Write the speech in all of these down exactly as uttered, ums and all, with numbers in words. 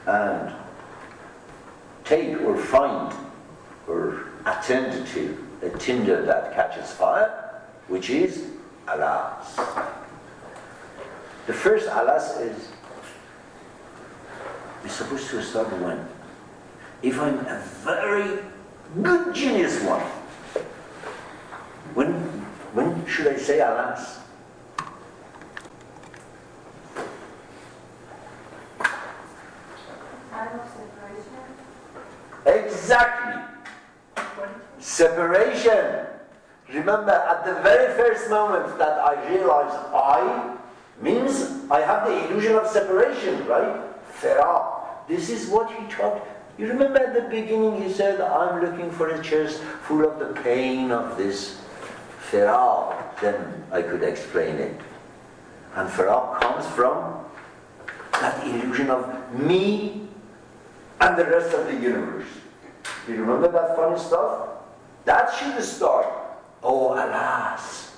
and take or find or attend to a tinder that catches fire, which is alas. The first alas is, we're supposed to start when? If I'm a very good genius one, when, when should I say alas? Time of separation. Exactly. Separation. Remember, at the very first moment that I realize I means I have the illusion of separation, right? Farah. This is what he talked. You remember at the beginning he said, I'm looking for a chest full of the pain of this farah. Then I could explain it. And farah comes from that illusion of me and the rest of the universe. You remember that funny stuff? That should start. Oh, alas.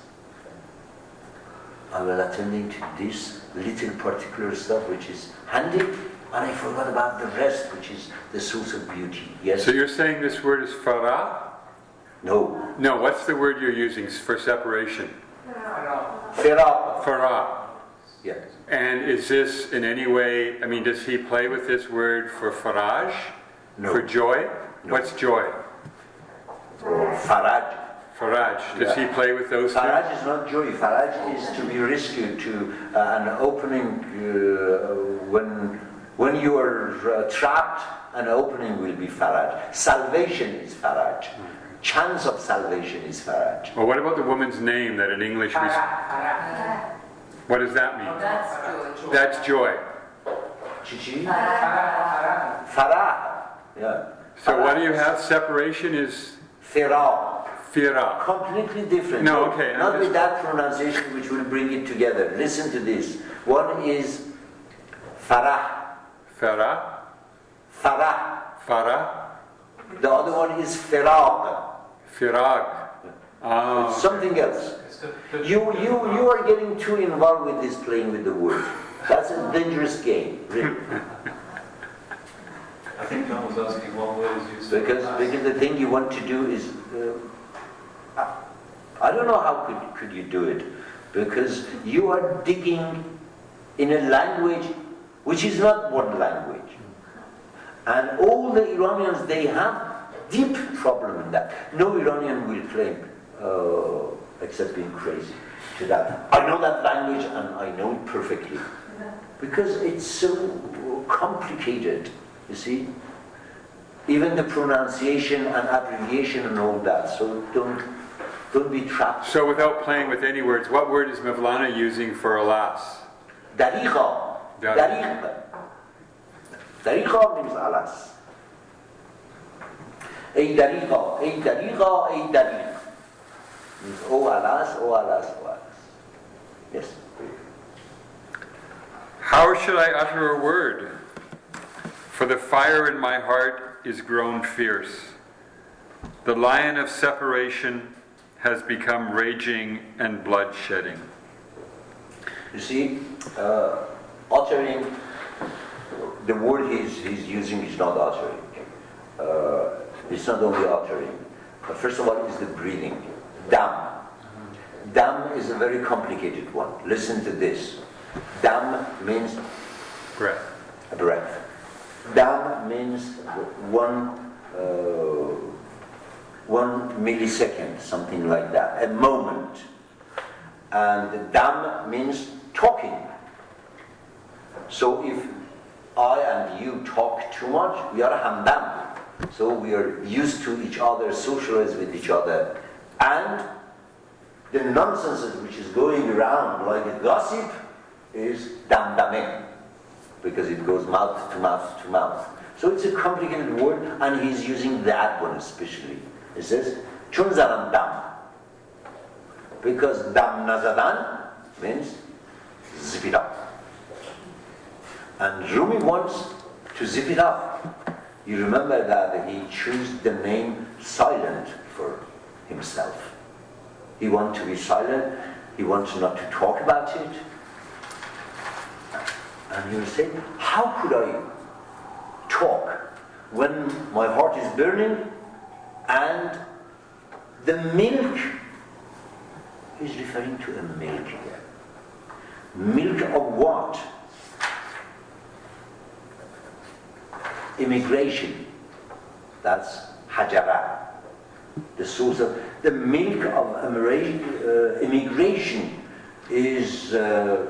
I was attending to this little particular stuff which is handy, and I forgot about the rest, which is the source of beauty. Yes? So you're saying this word is farah? No. No, what's the word you're using for separation? Farah. Farah. Yes. And is this in any way, I mean, does he play with this word for faraj? No. For joy? No. What's joy? Or faraj. Faraj. Does Yeah. he play with those Faraj things? is not joy. Faraj is to be rescued, to uh, an opening uh, when when you are uh, trapped. An opening will be faraj. Salvation is faraj. Chance of salvation is faraj. Well, what about the woman's name that in English we... What does that mean? That's joy. That's joy. Chichi? Farah. Yeah. So Farah what do you is have? Separation is Farah. firah. Completely different. No, okay, I'm Not just- with that pronunciation which will bring it together. Listen to this. One is farah. Farah. Farah. Farah. The other one is firaq. Firag. Oh, It's something else. You, you, you are getting too involved with this playing with the word. That's a dangerous game, really. I think John was asking what word is used. Because, because the thing you want to do is, uh, I don't know how could, could you do it, because you are digging in a language which is not one language. And all the Iranians, they have deep problem in that. No Iranian will claim, uh, except being crazy, to that. I know that language and I know it perfectly. Because it's so complicated, you see. Even the pronunciation and abbreviation and all that. So don't don't be trapped. so without playing with any words, what word is Mevlana using for alas? Dariqa. Dariqa. Dariqa means alas. Ey dariqa, ey dariqa, ey dariq. Means oh alas, oh alas, oh alas. Yes. How should I utter a word? For the fire in my heart is grown fierce. The lion of separation has become raging and bloodshedding. You see, uh, uttering, the word he's, he's using is not uttering. Uh, it's not only uttering. But first of all, is the breathing. Dam. Dam is a very complicated one. Listen to this. Dam means Breath. breath. Dam means one uh, one millisecond, something like that, a moment. And dam means talking. So if I and you talk too much, we are hamdam. So we are used to each other, socialize with each other. And the nonsense which is going around like a gossip is damdame, because it goes mouth to mouth to mouth. So it's a complicated word, and he's using that one especially. He says, chun zadan dam. Because dam nazadan means zip it up. And Rumi wants to zip it up. You remember that he chose the name silent for himself. He wants to be silent, he wants not to talk about it. And he will say, how could I talk when my heart is burning, and the milk is referring to a milk here. Milk of what? Immigration. That's hajara. The source of the milk of uh, immigration is uh,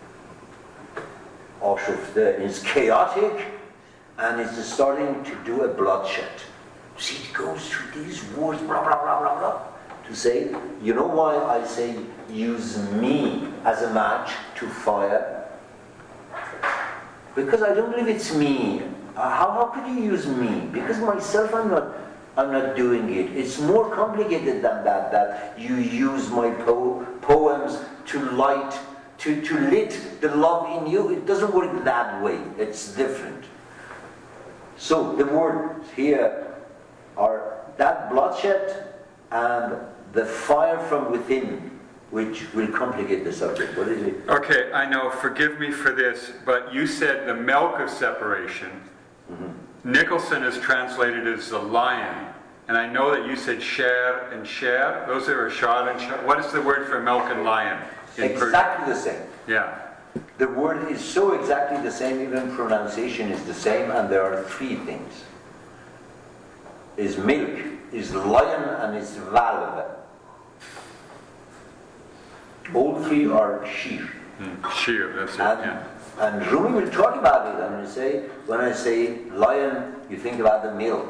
is chaotic, and it's starting to do a bloodshed. See, it goes through these words, blah blah blah blah blah, to say, you know why I say use me as a match to fire? Because I don't believe it's me. Uh, how how could you use me? Because myself, I'm not. I'm not doing it. It's more complicated than that, that you use my po- poems to light, to, to lit the love in you. It doesn't work that way. It's different. So the words here are that bloodshed and the fire from within, which will complicate the subject. What is it? Okay, I know, forgive me for this, but you said the milk of separation. Mm-hmm. Nicholson is translated as the lion, and I know that you said sher and sher. Those are shad and sher. What is the word for milk and lion? Exactly the same. Yeah. The word is so exactly the same, even pronunciation is the same, and there are three things. Is milk, is lion, and is valve. All three are sheer. Mm, sheer, that's it, and, yeah. And Rumi will talk about it, and will say, when I say lion, you think about the milk.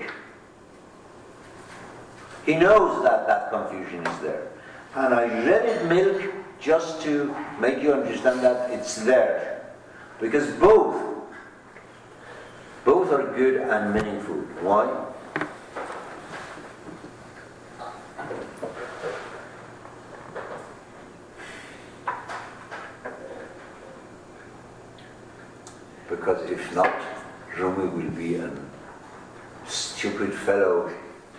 He knows that that confusion is there. And I read it milk just to make you understand that it's there. Because both, both are good and meaningful. Why? Because if not, Rumi will be a stupid fellow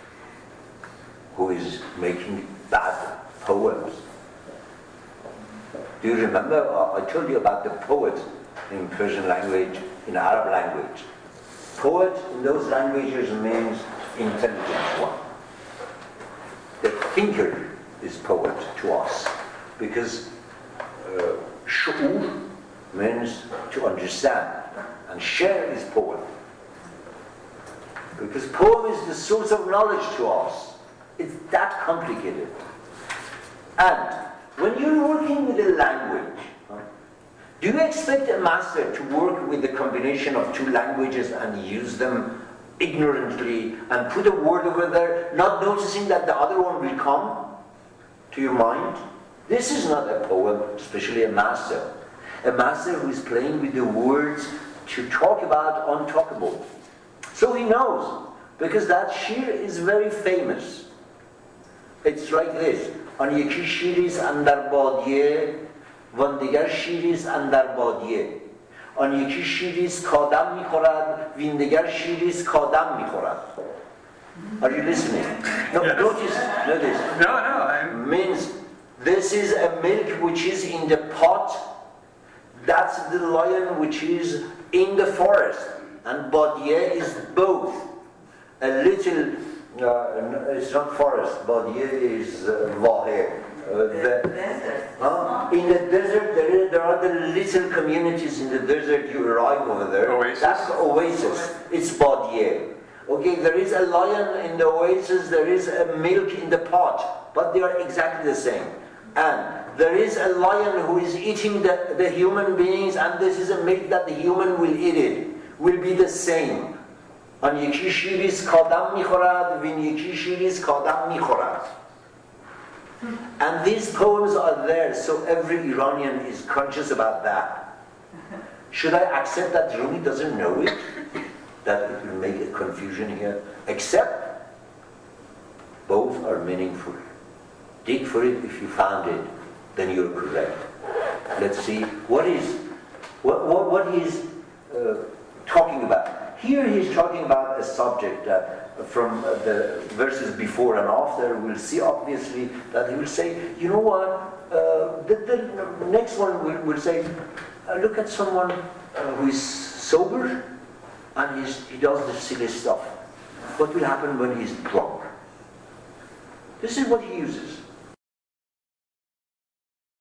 who is making bad poems. Do you remember, uh, I told you about the poet in Persian language, in Arab language. Poet in those languages means intelligent one. The thinker is poet to us, because uh, shu'ur means to understand, and share is poem. Because poem is the source of knowledge to us. It's that complicated. And when you're working with a language, huh, do you expect a master to work with the combination of two languages and use them ignorantly and put a word over there, not noticing that the other one will come to your mind? This is not a poem, especially a master. A master who is playing with the words to talk about untalkable. So he knows, because that shir is very famous. It's like this. An yeki shiriz andar badye, wan digar shiriz andar badye. An yeki shiriz kadam mikhorad, vin digar shiriz kadam mikhorad. Are you listening? No, yes. Notice, notice. No, no. I'm... Means this is a milk which is in the pot. That's the lion which is in the forest, and Badiyeh is both. A little, uh, it's not forest, Badiyeh is uh, Vaheh. Uh, the, desert. uh, in the desert, there, is, there are the little communities in the desert, you arrive over there. Oasis? That's the oasis, it's Badiyeh. Okay, there is a lion in the oasis, there is a milk in the pot, but they are exactly the same. And there is a lion who is eating the, the human beings, and this is a milk that the human will eat it, will be the same. An yeki shiriz kadam mikhorad, vin yeki shiriz kadam mikhorad. And these poems are there, so every Iranian is conscious about that. Should I accept that Rumi doesn't know it? That it will make a confusion here? Except, both are meaningful. Dig for it. If you found it, then you're correct. Let's see, what is, what, what, what he's uh, talking about. Here he's talking about a subject uh, from uh, the verses before and after. We'll see obviously that he will say, you know what, uh, the, the next one will, will say, uh, look at someone uh, who is sober and he's, he does this silly stuff. What will happen when he's drunk? This is what he uses.